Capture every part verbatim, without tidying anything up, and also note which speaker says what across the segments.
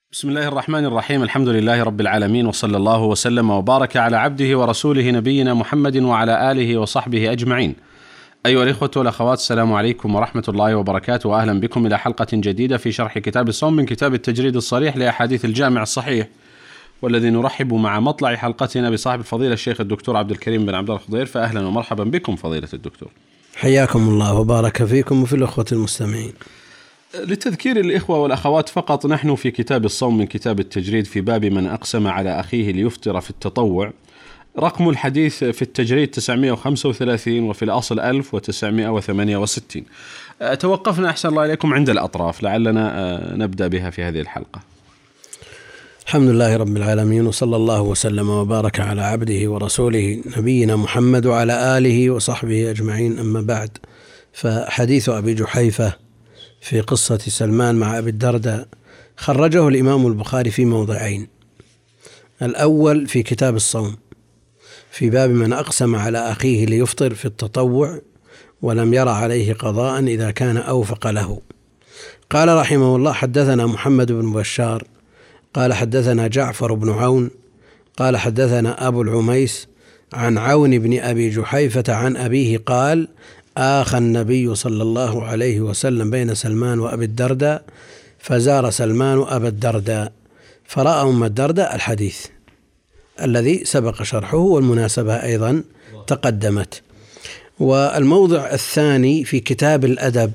Speaker 1: بسم الله الرحمن الرحيم. الحمد لله رب العالمين، وصلى الله وسلم وبارك على عبده ورسوله نبينا محمد وعلى آله وصحبه أجمعين. أيها الإخوة والأخوات، السلام عليكم ورحمة الله وبركاته، وأهلا بكم إلى حلقة جديدة في شرح كتاب الصوم من كتاب التجريد الصريح لأحاديث الجامع الصحيح، والذي نرحب مع مطلع حلقتنا بصاحب الفضيلة الشيخ الدكتور عبد الكريم بن عبد الله الخضير. فأهلا ومرحبا بكم فضيلة الدكتور.
Speaker 2: حياكم الله وبارك فيكم وفي الأخوة المستمعين.
Speaker 1: لتذكير الإخوة والأخوات فقط، نحن في كتاب الصوم من كتاب التجريد في باب من أقسم على أخيه ليفطر في التطوع. رقم الحديث في التجريد تسعمائة وخمسة وثلاثين وفي الأصل ألف وتسعمائة وثمانية وستين. توقفنا أحسن الله إليكم عند الأطراف، لعلنا نبدأ بها في هذه الحلقة.
Speaker 2: الحمد لله رب العالمين، وصلى الله وسلم وبارك على عبده ورسوله نبينا محمد وعلى آله وصحبه أجمعين، أما بعد. فحديث أبي جحيفة في قصة سلمان مع أبي الدرداء خرجه الإمام البخاري في موضعين. الأول في كتاب الصوم في باب من أقسم على أخيه ليفطر في التطوع ولم يرى عليه قضاء إذا كان أوفق له. قال رحمه الله: حدثنا محمد بن بشار قال حدثنا جعفر بن عون قال حدثنا أبو العميس عن عون بن أبي جحيفة عن أبيه قال: آخى النبي صلى الله عليه وسلم بين سلمان وأبي الدرداء، فزار سلمان أبا الدرداء فرأى أم الدرداء، الحديث الذي سبق شرحه والمناسبة أيضا تقدمت. والموضع الثاني في كتاب الأدب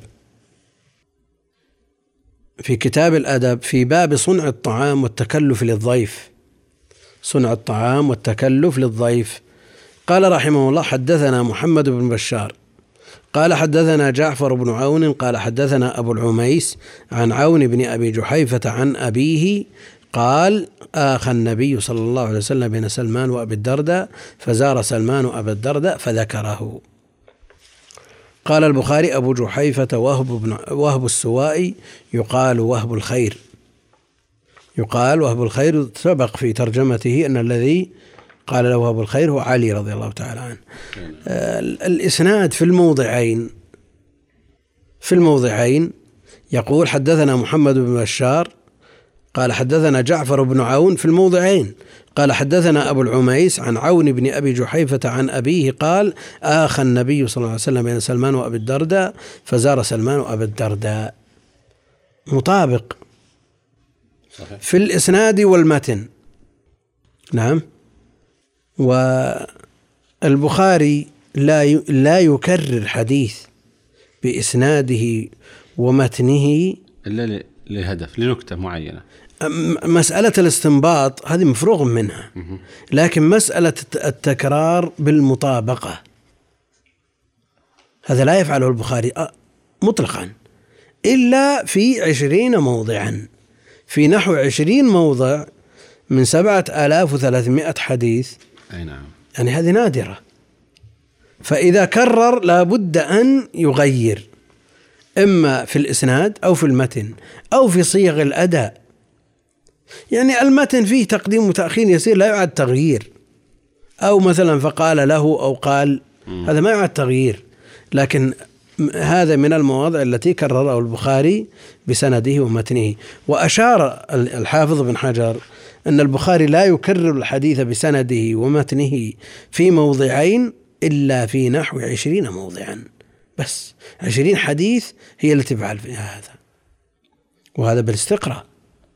Speaker 2: في كتاب الأدب في باب صنع الطعام والتكلف للضيف صنع الطعام والتكلف للضيف. قال رحمه الله: حدثنا محمد بن بشار قال حدثنا جعفر بن عون قال حدثنا أبو العميس عن عون بن أبي جحيفة عن أبيه قال: آخى النبي صلى الله عليه وسلم بين سلمان وأبي الدرداء، فزار سلمان أبا الدرداء فذكره. قال البخاري: أبو جحيفة وهب, بن وهب السوائي يقال وهب الخير يقال وهب الخير سبق في ترجمته أن الذي قال له وهب الخير هو علي رضي الله تعالى عنه. آه الإسناد في الموضعين في الموضعين يقول: حدثنا محمد بن بشار قال حدثنا جعفر بن عون في الموضعين قال حدثنا أبو العميس عن عون بن أبي جحيفة عن أبيه قال: آخى النبي صلى الله عليه وسلم بين سلمان وأبي الدرداء، فزار سلمان وأبي الدرداء. مطابق صحيح في الإسناد والمتن. نعم. والبخاري لا لا يكرر حديث بإسناده ومتنه
Speaker 1: إلا لهدف، لنكتة معينة.
Speaker 2: مسألة الاستنباط هذه مفروغ منها، لكن مسألة التكرار بالمطابقة هذا لا يفعله البخاري مطلقا إلا في عشرين موضعا، في نحو عشرين موضع من سبعة آلاف وثلاثمائة حديث.
Speaker 1: أي نعم.
Speaker 2: يعني هذه نادرة. فإذا كرر لابد أن يغير، إما في الإسناد أو في المتن أو في صيغ الأداء. يعني المتن فيه تقديم وتأخير يسير لا يعد تغيير، أو مثلا فقال له أو قال، هذا ما يعد تغيير. لكن هذا من المواضع التي كرره البخاري بسنده ومتنه. وأشار الحافظ بن حجر أن البخاري لا يكرر الحديث بسنده ومتنه في موضعين إلا في نحو عشرين موضعا، بس عشرين حديث هي التي تفعل في هذا، وهذا بالاستقراء،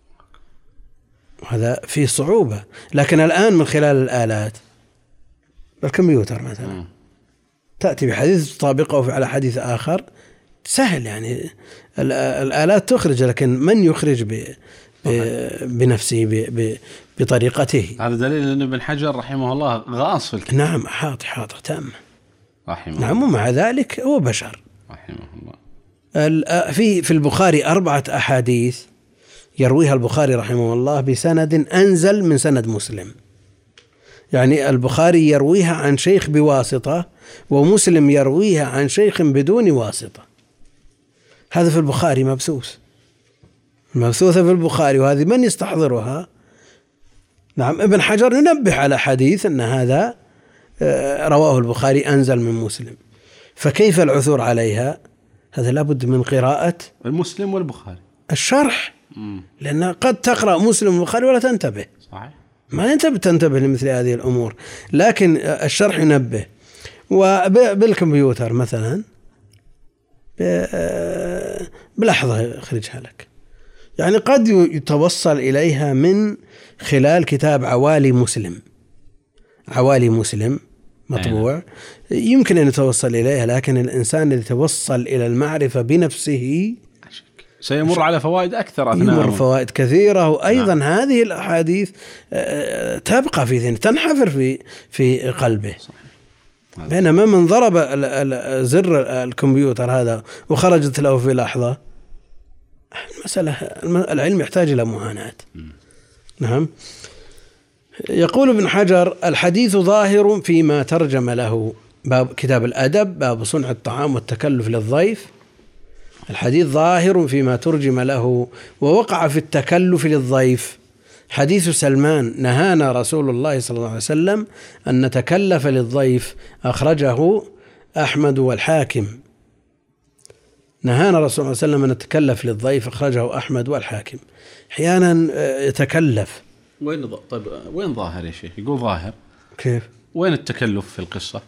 Speaker 2: وهذا فيه صعوبة. لكن الآن من خلال الآلات الكمبيوتر مثلا تأتي بحديث تطابقه على حديث آخر، سهل. يعني الآلات تخرج، لكن من يخرج ب بنفسه ب بطريقته؟
Speaker 1: هذا دليل أن ابن حجر رحمه الله غاص في الكتاب.
Speaker 2: نعم، حاضر حاضر تام
Speaker 1: رحمه
Speaker 2: نعم. ومع ذلك هو بشر
Speaker 1: رحمه الله.
Speaker 2: في في البخاري أربعة أحاديث يرويها البخاري رحمه الله بسند أنزل من سند مسلم. يعني البخاري يرويها عن شيخ بواسطة، ومسلم يرويها عن شيخ بدون واسطة. هذا في البخاري مبثوث مبثوثة في البخاري، وهذه من يستحضرها؟ نعم، ابن حجر ينبه على حديث أن هذا رواه البخاري أنزل من مسلم، فكيف العثور عليها؟ هذا لابد من قراءة
Speaker 1: المسلم والبخاري،
Speaker 2: الشرح لأن قد تقرأ مسلم والبخاري ولا تنتبه.
Speaker 1: صحيح.
Speaker 2: ما أنت بتنتبه لمثل هذه الأمور، لكن الشرح ينبه. وبالكمبيوتر مثلا بلحظة يخرجها لك، يعني قد يتوصل إليها من خلال كتاب عوالي مسلم، عوالي مسلم مطبوع يمكن أن يتوصل إليها، لكن الإنسان الذي يتوصل إلى المعرفة بنفسه
Speaker 1: سيمر على فوائد أكثر أثناء
Speaker 2: يمر فوائد كثيرة. وأيضا نعم. هذه الأحاديث تبقى في ذهنه، تنحفر في في قلبه. بينما من ضرب زر الكمبيوتر هذا وخرجت له في لحظة، المسألة العلم يحتاج إلى معاناة. نعم. يقول ابن حجر: الحديث ظاهر فيما ترجم له، باب كتاب الأدب، باب صنع الطعام والتكلف للضيف. الحديث ظاهر فيما ترجم له ووقع في التكلف للضيف. حديث سلمان: نهانا رسول الله صلى الله عليه وسلم أن نتكلف للضيف، أخرجه أحمد والحاكم. نهانا رسول الله صلى الله عليه وسلم أن نتكلف للضيف، أخرجه أحمد والحاكم. أحيانا يتكلف.
Speaker 1: وين ض... طيب وين ظاهر يا شيخ؟ يقول ظاهر
Speaker 2: كيف؟
Speaker 1: وين التكلف في القصة؟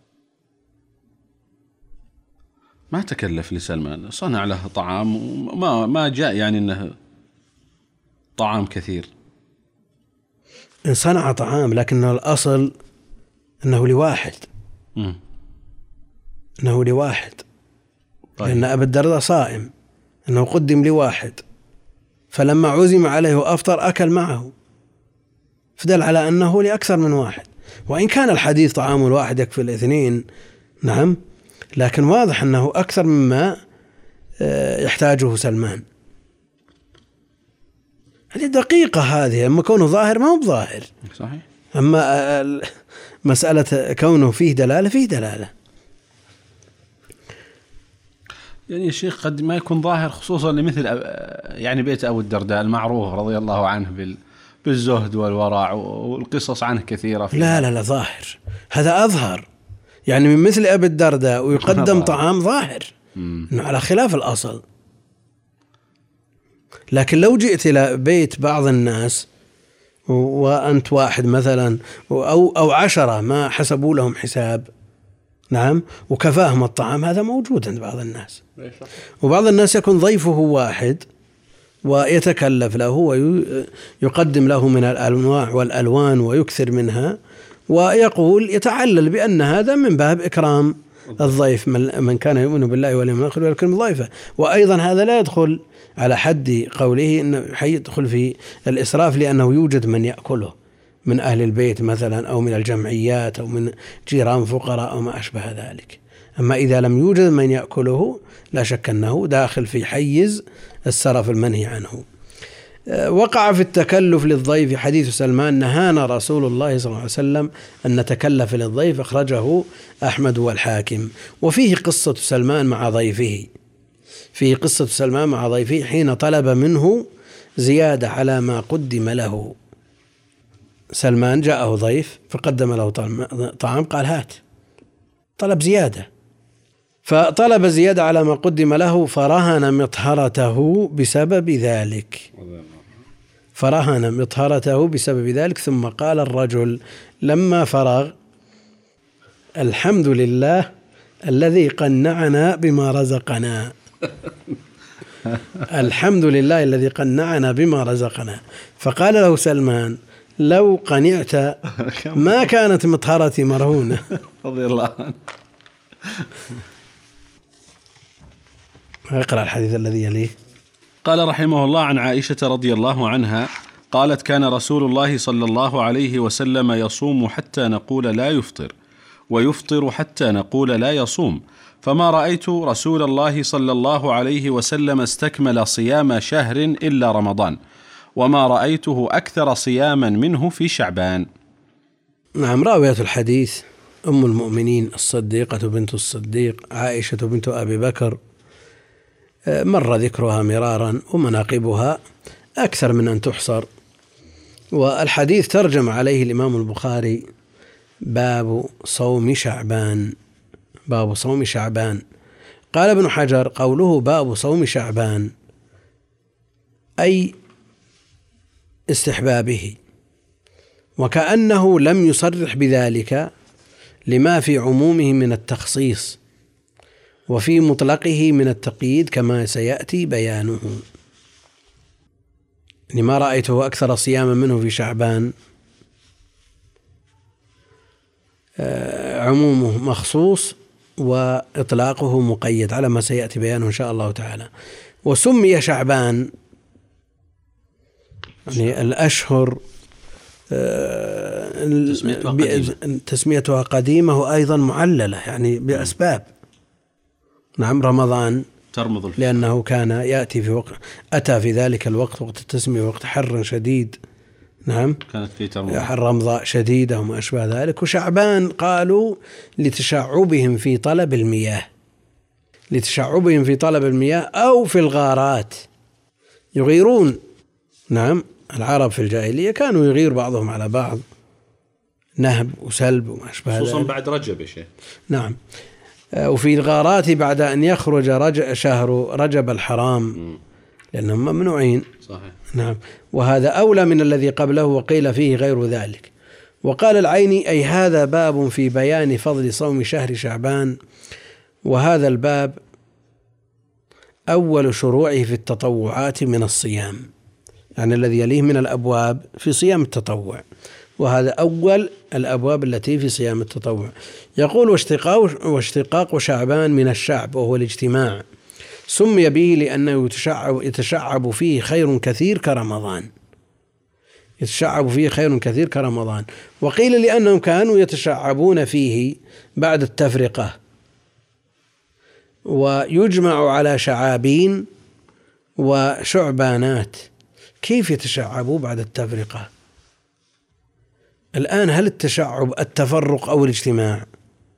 Speaker 1: ما تكلف لسلمان، صنع له طعام وما ما جاء يعني انه طعام كثير.
Speaker 2: إن صنع طعام لكنه الأصل أنه لواحد. م. أنه لواحد. طيب. لأن أبا الدرداء صائم، أنه قدم لواحد، فلما عزم عليه وأفطر أكل معه، فدل على أنه لأكثر من واحد. وإن كان الحديث طعام الواحد يكفي الاثنين، نعم، لكن واضح أنه أكثر مما يحتاجه سلمان. هذه دقيقة هذه، أما كونه ظاهر ما هو بظاهر.
Speaker 1: صحيح.
Speaker 2: أما مسألة كونه فيه دلالة فيه دلالة.
Speaker 1: يعني الشيخ قد ما يكون ظاهر، خصوصا لمثل يعني بيت أبو الدرداء المعروف رضي الله عنه بال بالزهد والورع، والقصص عنه كثيرة.
Speaker 2: لا لا لا ظاهر، هذا أظهر. يعني من مثل أبي الدرداء ويقدم طعام ظاهر إنه على خلاف الأصل. لكن لو جئت إلى بيت بعض الناس وأنت واحد مثلا أو أو عشرة ما حسبوا لهم حساب، نعم، وكفاهم الطعام، هذا موجود عند بعض الناس. وبعض الناس يكون ضيفه واحد ويتكلف له ويقدم له من الأنواع والألوان ويكثر منها، ويقول يتعلل بأن هذا من باب إكرام الضيف، من كان يؤمن بالله واليوم الآخر ويكرم ضيفه. وأيضا هذا لا يدخل على حد قوله إنه يدخل في الإسراف، لأنه يوجد من يأكله من أهل البيت مثلا، أو من الجمعيات، أو من جيران فقراء، أو ما أشبه ذلك. أما إذا لم يوجد من يأكله لا شك أنه داخل في حيز السرف المنهي عنه. وقع في التكلف للضيف حديث سلمان: نهانا رسول الله صلى الله عليه وسلم أن نتكلف للضيف، أخرجه أحمد والحاكم. وفيه قصة سلمان مع ضيفه، فيه قصة سلمان مع ضيفه حين طلب منه زيادة على ما قدم له. سلمان جاءه ضيف فقدم له طعام، قال هات، طلب زيادة، فطلب زيادة على ما قدم له، فرهن مطهرته بسبب ذلك، فرهن مطهرته بسبب ذلك. ثم قال الرجل لما فرغ: الحمد لله الذي قنعنا بما رزقنا. الحمد لله الذي قنعنا بما رزقنا. فقال له سلمان: لو قنعت ما كانت مطهرتي مرهونة.
Speaker 1: رضي الله عنه.
Speaker 2: اقرأ الحديث الذي يليه.
Speaker 1: قال رحمه الله: عن عائشة رضي الله عنها قالت: كان رسول الله صلى الله عليه وسلم يصوم حتى نقول لا يفطر، ويفطر حتى نقول لا يصوم، فما رأيت رسول الله صلى الله عليه وسلم استكمل صيام شهر إلا رمضان، وما رأيته أكثر صياما منه في شعبان.
Speaker 2: نعم. راوية الحديث أم المؤمنين الصديقة بنت الصديق عائشة بنت أبي بكر، مر ذكرها مرارا، ومناقبها أكثر من أن تحصر. والحديث ترجم عليه الإمام البخاري: باب صوم شعبان، باب صوم شعبان. قال ابن حجر: قوله باب صوم شعبان أي استحبابه، وكأنه لم يصرح بذلك لما في عمومه من التخصيص وفي مطلقه من التقييد كما سيأتي بيانه. لما رأيته أكثر صياما منه في شعبان، عمومه مخصوص وإطلاقه مقيد على ما سيأتي بيانه إن شاء الله تعالى. وسمي شعبان يعني الأشهر
Speaker 1: تسميتها قديمة,
Speaker 2: تسميتها قديمة وأيضا معللة يعني بأسباب. نعم رمضان
Speaker 1: ترمض
Speaker 2: لأنه كان يأتي في وقت أتى في ذلك الوقت وقت التسمية وقت حر شديد. نعم
Speaker 1: كانت في ترمض
Speaker 2: رمضاء شديدة وما أشبه ذلك. وشعبان قالوا لتشعبهم في طلب المياه لتشعبهم في طلب المياه أو في الغارات يغيرون. نعم العرب في الجاهلية كانوا يغير بعضهم على بعض، نهب وسلب وما أشبه ذلك،
Speaker 1: خصوصا بعد رجب يا شيخ.
Speaker 2: نعم. وفي الغارات بعد أن يخرج رجب شهر رجب الحرام م. لأنهم ممنوعين.
Speaker 1: صحيح.
Speaker 2: نعم. وهذا أولى من الذي قبله وقيل فيه غير ذلك. وقال العيني أي هذا باب في بيان فضل صوم شهر شعبان، وهذا الباب أول شروعه في التطوعات من الصيام، يعني الذي يليه من الأبواب في صيام التطوع، وهذا أول الأبواب التي في صيام التطوع. يقول واشتقاق, واشتقاق شعبان من الشعب وهو الاجتماع، سمي به لأنه يتشعب, يتشعب فيه خير كثير كرمضان يتشعب فيه خير كثير كرمضان. وقيل لأنهم كانوا يتشعبون فيه بعد التفرقة، ويجمع على شعابين وشعبانات. كيف يتشعبوا بعد التفرقة؟ الآن هل التشعب التفرق أو الاجتماع؟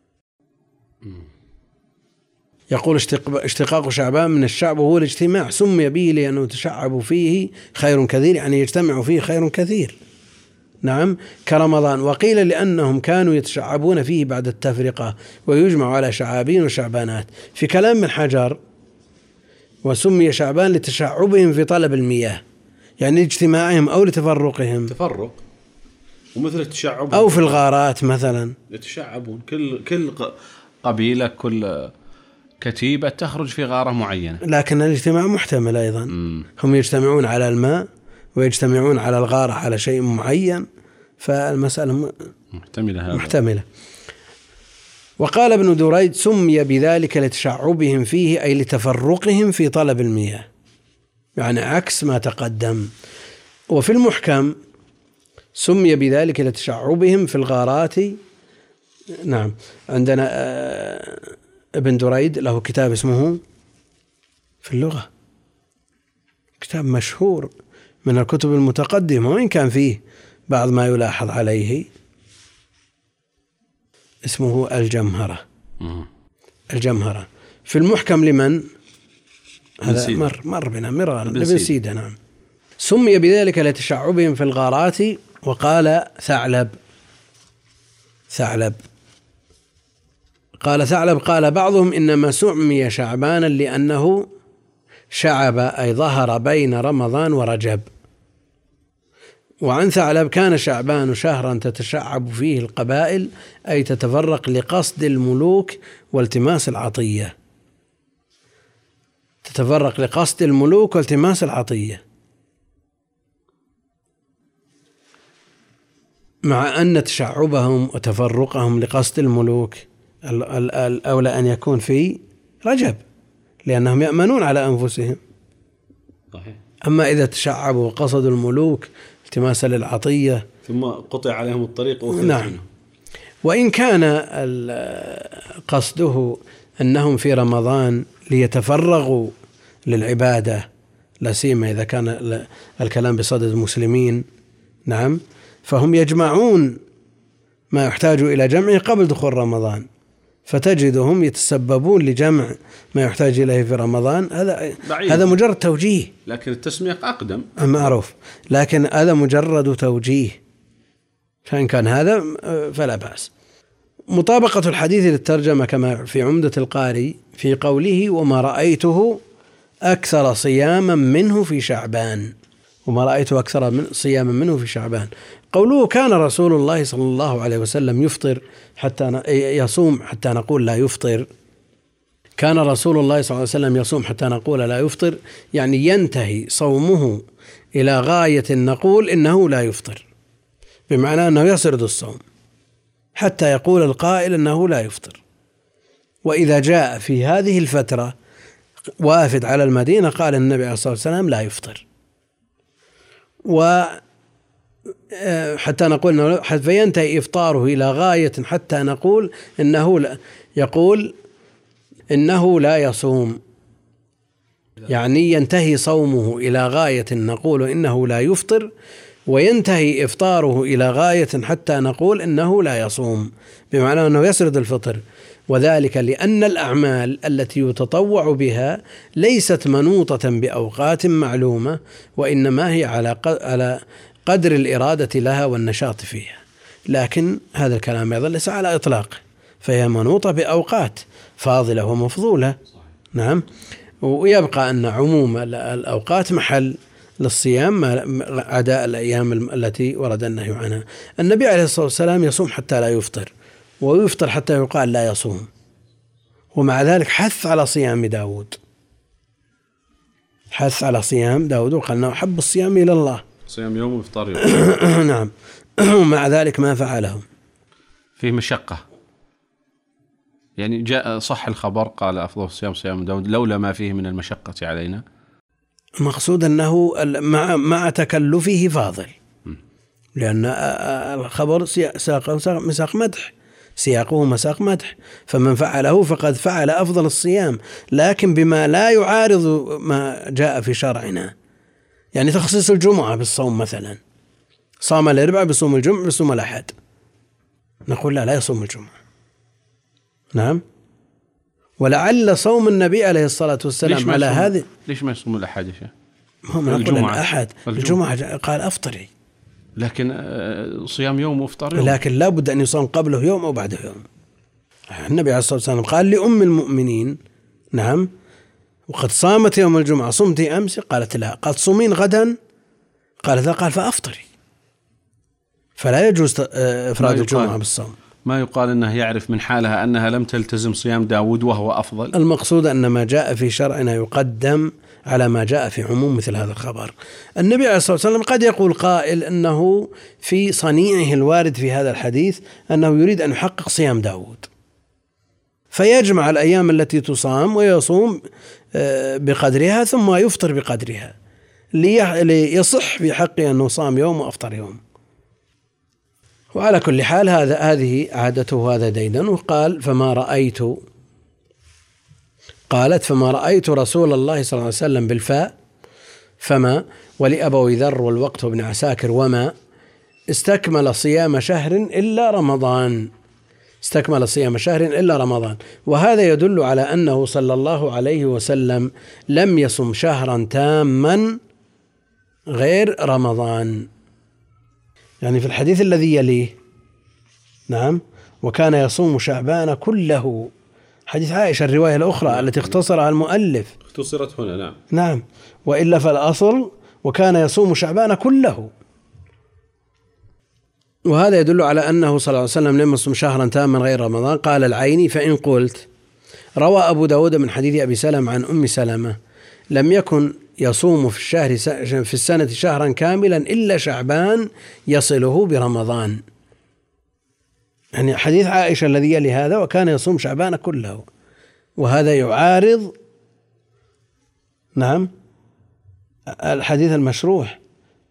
Speaker 2: يقول اشتقاق شعبان من الشعب وهو الاجتماع، سمي به لأنه يتشعب فيه خير كثير، يعني يجتمع فيه خير كثير. نعم كرمضان. وقيل لأنهم كانوا يتشعبون فيه بعد التفرقة ويجمع على شعابين وشعبانات. في كلام من حجر وسمي شعبان لتشعبهم في طلب المياه، يعني اجتماعهم أو لتفرقهم
Speaker 1: تفرق، ومثل التشعب
Speaker 2: أو في الغارات مثلا
Speaker 1: يتشعبون. كل كل قبيلة كل كتيبة تخرج في غارة معينة،
Speaker 2: لكن الاجتماع محتمل أيضا. م. هم يجتمعون على الماء ويجتمعون على الغارة على شيء معين، فالمسألة
Speaker 1: محتملة,
Speaker 2: محتملة. وقال ابن دريد سمي بذلك لتشعبهم فيه أي لتفرقهم في طلب المياه، يعني عكس ما تقدم. وفي المحكم سمي بذلك لتشعبهم في الغارات. نعم عندنا ابن دريد له كتاب اسمه في اللغة، كتاب مشهور من الكتب المتقدمة وإن كان فيه بعض ما يلاحظ عليه، اسمه الجمهرة. الجمهرة في المحكم لمن؟ هذا مر, مر بنا مرارا لابن سيدة. نعم. سمي بذلك لتشعبهم في الغارات. وقال ثعلب ثعلب قال ثعلب قال بعضهم إنما سمي شعبانا لأنه شعب أي ظهر بين رمضان ورجب. وعن ثعلب كان شعبان شهرا تتشعب فيه القبائل أي تتفرق لقصد الملوك والتماس العطية تتفرق لقصد الملوك والتماس العطية مع أن تشعبهم وتفرقهم لقصد الملوك الأولى أن يكون في رجب لأنهم يأمنون على أنفسهم.
Speaker 1: صحيح. أما
Speaker 2: إذا تشعبوا وقصدوا الملوك التماسا للعطية
Speaker 1: ثم قطع عليهم الطريق.
Speaker 2: نعم. وإن كان قصده أنهم في رمضان ليتفرغوا للعبادة، لا سيما إذا كان الكلام بصدد المسلمين، نعم، فهم يجمعون ما يحتاج إلى جمعه قبل دخول رمضان، فتجدهم يتسببون لجمع ما يحتاج إليه في رمضان. هذا هذا مجرد توجيه،
Speaker 1: لكن التسمية أقدم
Speaker 2: معروف، لكن هذا مجرد توجيه، فإن كان هذا فلا بأس. مطابقة الحديث للترجمة كما في عمدة القاري في قوله وما رأيته أكثر صياما منه في شعبان، وما رأيت أكثر من صياما منه في شعبان. قوله كان رسول الله صلى الله عليه وسلم يفطر حتى يصوم حتى نقول لا يفطر، كان رسول الله صلى الله عليه وسلم يصوم حتى نقول لا يفطر، يعني ينتهي صومه إلى غاية نقول إنه لا يفطر، بمعنى أنه يسرد الصوم حتى يقول القائل أنه لا يفطر. وإذا جاء في هذه الفترة وافد على المدينة قال النبي عليه الصلاة والسلام لا يفطر، وحتى نقول فينتهي إفطاره إلى غاية حتى نقول إنه لا يقول إنه لا يصوم، يعني ينتهي صومه إلى غاية نقول إنه لا يفطر، وينتهي إفطاره إلى غاية حتى نقول إنه لا يصوم، بمعنى أنه يسرد الفطر. وذلك لأن الأعمال التي يتطوع بها ليست منوطة بأوقات معلومة، وإنما هي على على قدر الإرادة لها والنشاط فيها. لكن هذا الكلام أيضا ليس على إطلاق، فهي منوطة بأوقات فاضلة ومفضولة. نعم. ويبقى أن عموم الأوقات محل للصيام عدا الأيام التي ورد النهي عنها. النبي عليه الصلاة والسلام يصوم حتى لا يفطر، ويفطر حتى يقال لا يصوم، ومع ذلك حث على صيام داود، حث على صيام داود وقال أنه أحب الصيام إلى الله
Speaker 1: صيام يوم وإفطار يوم.
Speaker 2: نعم. ومع ذلك ما فعله.
Speaker 1: فيه مشقة، يعني جاء صح الخبر قال أفضل الصيام صيام داود لولا ما فيه من المشقة علينا.
Speaker 2: المقصود أنه مع مع تكلفه فاضل، لأن الخبر ساقه مساق مدح، سياقه مساق مدح، فمن فعله فقد فعل أفضل الصيام، لكن بما لا يعارض ما جاء في شرعنا. يعني تخصيص الجمعة بالصوم مثلا، صام الأربعاء بصوم الجمعة بصوم الأحد، نقول لا لا يصوم الجمعة. نعم. ولعل صوم النبي عليه الصلاة والسلام على هذه.
Speaker 1: ليش ما يصوم الأحد يا شيخ؟
Speaker 2: هم نقول الأحد الجمعة, الجمعة قال أفطري،
Speaker 1: لكن صيام يوم وافطار يوم،
Speaker 2: لكن لا بد أن يصوم قبله يوم أو بعده يوم. النبي عليه الصلاة والسلام قال لأم المؤمنين نعم وقد صامت يوم الجمعة صمت أمس؟ قالت لا. قال صومين غدا؟ قالت لا. قال فأفطري. فلا يجوز إفراد الجمعة بالصوم.
Speaker 1: ما يقال أنه يعرف من حالها أنها لم تلتزم صيام داود وهو أفضل.
Speaker 2: المقصود أن ما جاء في شرعنا يقدم على ما جاء في عموم مثل هذا الخبر. النبي عليه الصلاة والسلام قد يقول قائل أنه في صنيعه الوارد في هذا الحديث أنه يريد أن يحقق صيام داود، فيجمع الأيام التي تصام ويصوم بقدرها ثم يفطر بقدرها ليصح في حقه أنه صام يوم وأفطر يوم. وعلى كل حال هذا هذه عادته هذا ديدا. وقال فما رأيت قالت فما رأيت رسول الله صلى الله عليه وسلم بالفاء فما ولأبوي ذر والوقت وابن عساكر وما استكمل صيام شهر إلا رمضان، استكمل صيام شهر إلا رمضان. وهذا يدل على أنه صلى الله عليه وسلم لم يصم شهرا تاما غير رمضان. يعني في الحديث الذي يليه نعم وكان يصوم شعبان كله، حديث عائشة الرواية الأخرى التي اختصرها المؤلف،
Speaker 1: اختصرت هنا. نعم
Speaker 2: نعم. وإلا فالأصل وكان يصوم شعبان كله. وهذا يدل على أنه صلى الله عليه وسلم لم يصم شهرا تاما غير رمضان. قال العيني فإن قلت روى أبو داود من حديث أبي سلمة عن أم سلمة لم يكن يصوم في الشهر في السنة شهرا كاملا إلا شعبان يصله برمضان، يعني حديث عائشة الذي يلي هذا وكان يصوم شعبان كله، وهذا يعارض نعم الحديث المشروح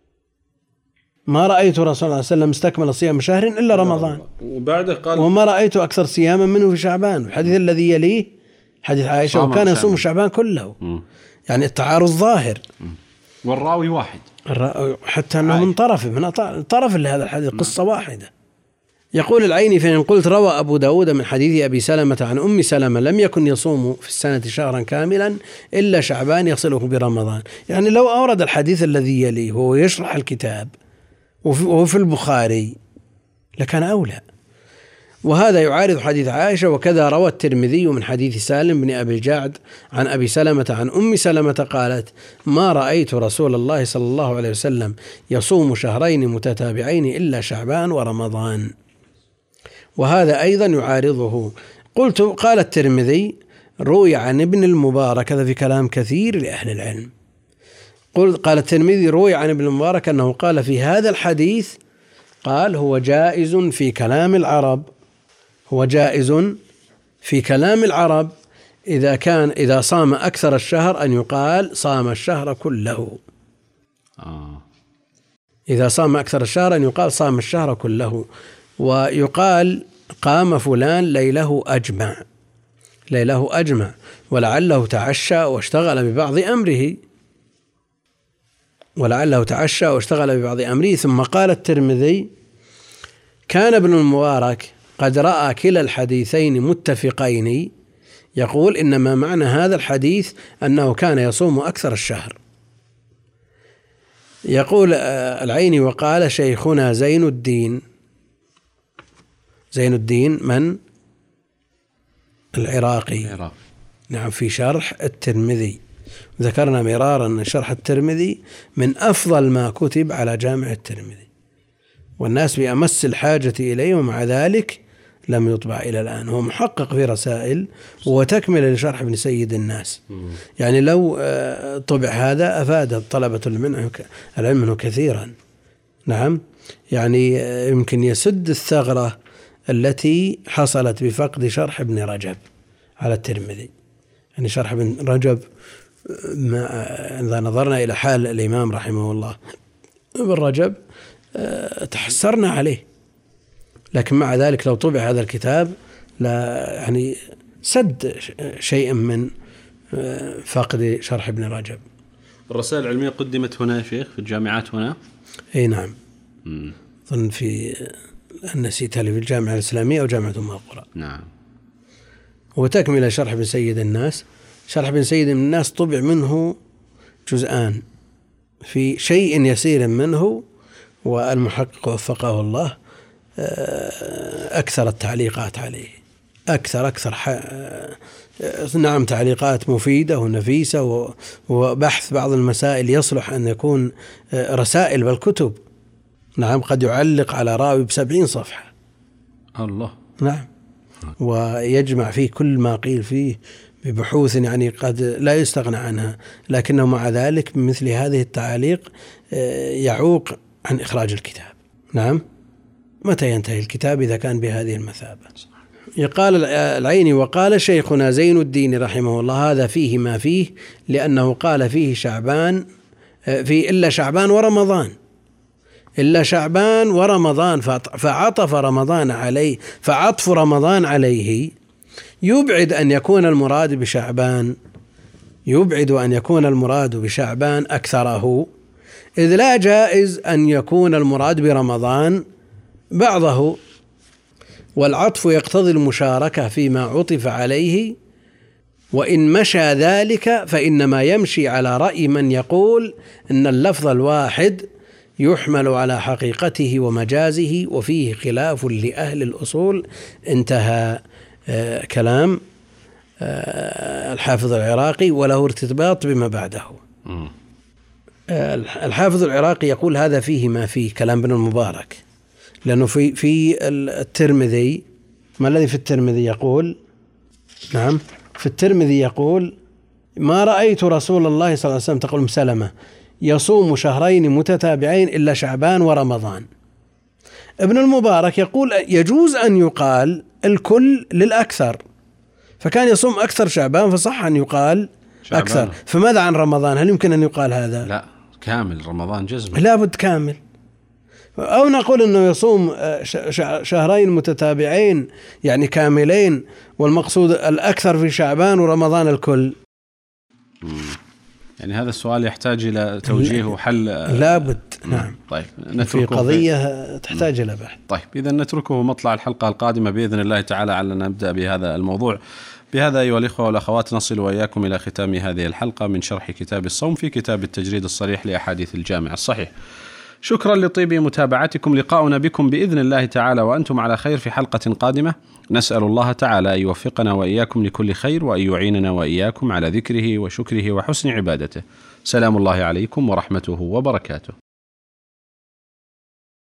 Speaker 2: ما رأيت رسول الله صلى الله عليه وسلم استكمل صيام شهر إلا رمضان،
Speaker 1: وبعده قال
Speaker 2: وما رأيت أكثر صياما منه في شعبان. الحديث الذي يليه حديث عائشة وكان يصوم شعبان كله. م. يعني التعارض ظاهر.
Speaker 1: م. والراوي واحد
Speaker 2: حتى أنه من طرف من طرف لهذا الحديث قصة واحدة. يقول العيني فإن قلت روى أبو داود من حديث أبي سلمة عن أم سلمة لم يكن يصوم في السنة شهرا كاملا إلا شعبان يصله برمضان. يعني لو أورد الحديث الذي يليه وهو يشرح الكتاب وهو في البخاري لكان أولى. وهذا يعارض حديث عائشة. وكذا روى الترمذي من حديث سالم بن أبي الجعد عن أبي سلمة عن أم سلمة قالت: ما رأيت رسول الله صلى الله عليه وسلم يصوم شهرين متتابعين إلا شعبان ورمضان. وهذا أيضا يعارضه. قلت قال الترمذي: روي عن ابن المبارك، هذا في كلام كثير لأهل العلم. قلت قال الترمذي: روي عن ابن المبارك أنه قال في هذا الحديث، قال: هو جائز في كلام العرب، هو جائز في كلام العرب إذا كان إذا صام أكثر الشهر أن يقال صام الشهر كله. آه. إذا صام أكثر الشهر أن يقال صام الشهر كله. ويقال قام فلان ليله أجمع، ليله أجمع، ولعله تعشى واشتغل ببعض أمره، ولعله تعشى واشتغل ببعض أمره. ثم قال الترمذي: كان ابن المبارك قد رأى كلا الحديثين متفقين، يقول إنما معنى هذا الحديث أنه كان يصوم أكثر الشهر. يقول العيني: وقال شيخنا زين الدين، زين الدين من؟ العراقي، نعم، في شرح الترمذي. ذكرنا مرارا أن شرح الترمذي من أفضل ما كتب على جامع الترمذي، والناس بأمس الحاجة إليه، ومع ذلك لم يطبع إلى الآن. هو محقق في رسائل وتكمل لشرح ابن سيد الناس. يعني لو طبع هذا أفاد طلبة العلم منه كثيرا. نعم، يعني يمكن يسد الثغرة التي حصلت بفقد شرح ابن رجب على الترمذي. يعني شرح ابن رجب إذا نظرنا إلى حال الإمام رحمه الله ابن رجب تحسرنا عليه، لكن مع ذلك لو طبع هذا الكتاب لا يعني سد شيء من فقد شرح ابن رجب.
Speaker 1: الرسائل العلمية قدمت هنا يا شيخ في الجامعات هنا؟
Speaker 2: اي نعم، أظن في نسيتها في الجامعة الإسلامية أو جامعة أم القرى.
Speaker 1: نعم.
Speaker 2: وتكمل شرح ابن سيد الناس. شرح ابن سيد الناس طبع منه جزءان، في شيء يسير منه، والمحقق وفقه الله أكثر التعليقات عليه، أكثر أكثر نعم تعليقات مفيدة ونفيسة، وبحث بعض المسائل يصلح أن يكون رسائل بالكتب. نعم، قد يعلق على راوي بسبعين صفحة.
Speaker 1: الله.
Speaker 2: نعم، ويجمع فيه كل ما قيل فيه ببحوث يعني قد لا يستغنى عنها، لكنه مع ذلك مثل هذه التعاليق يعوق عن إخراج الكتاب. نعم، متى ينتهي الكتاب إذا كان بهذه المثابة؟ يقال العيني: وقال شيخنا زين الدين رحمه الله: هذا فيه ما فيه، لأنه قال فيه شعبان في إلا شعبان ورمضان، إلا شعبان ورمضان، فعطف رمضان عليه، فعطف رمضان عليه يبعد أن يكون المراد بشعبان، يبعد أن يكون المراد بشعبان أكثره، إذ لا جائز أن يكون المراد برمضان بعضه، والعطف يقتضي المشاركة فيما عطف عليه، وإن مشى ذلك فإنما يمشي على رأي من يقول إن اللفظ الواحد يحمل على حقيقته ومجازه، وفيه خلاف لأهل الأصول. انتهى آه كلام آه الحافظ العراقي، وله ارتباط بما بعده. آه الحافظ العراقي يقول: هذا فيه ما فيه، كلام ابن المبارك، لأنه في في الترمذي، ما الذي في الترمذي يقول؟ نعم، في الترمذي يقول: ما رأيت رسول الله صلى الله عليه وسلم، تقول أم سلمة، يصوم شهرين متتابعين إلا شعبان ورمضان. ابن المبارك يقول: يجوز أن يقال الكل للأكثر، فكان يصوم أكثر شعبان فصح أن يقال شعبان. أكثر. فماذا عن رمضان؟ هل يمكن أن يقال هذا؟
Speaker 1: لا، كامل رمضان جزم،
Speaker 2: لا بد كامل. أو نقول أنه يصوم شهرين متتابعين يعني كاملين، والمقصود الأكثر في شعبان ورمضان الكل.
Speaker 1: يعني هذا السؤال يحتاج إلى توجيه وحل
Speaker 2: لابد. نعم.
Speaker 1: طيب،
Speaker 2: في قضية تحتاج إلى بحث.
Speaker 1: طيب، إذا نتركه مطلع الحلقة القادمة بإذن الله تعالى على أن نبدأ بهذا الموضوع. بهذا أيها الإخوة والأخوات نصل وإياكم إلى ختام هذه الحلقة من شرح كتاب الصوم في كتاب التجريد الصريح لأحاديث الجامع الصحيح. شكرا لطيب متابعتكم. لقاؤنا بكم بإذن الله تعالى وأنتم على خير في حلقة قادمة. نسأل الله تعالى أن يوفقنا وإياكم لكل خير وأن يعيننا وإياكم على ذكره وشكره وحسن عبادته. سلام الله عليكم ورحمته وبركاته.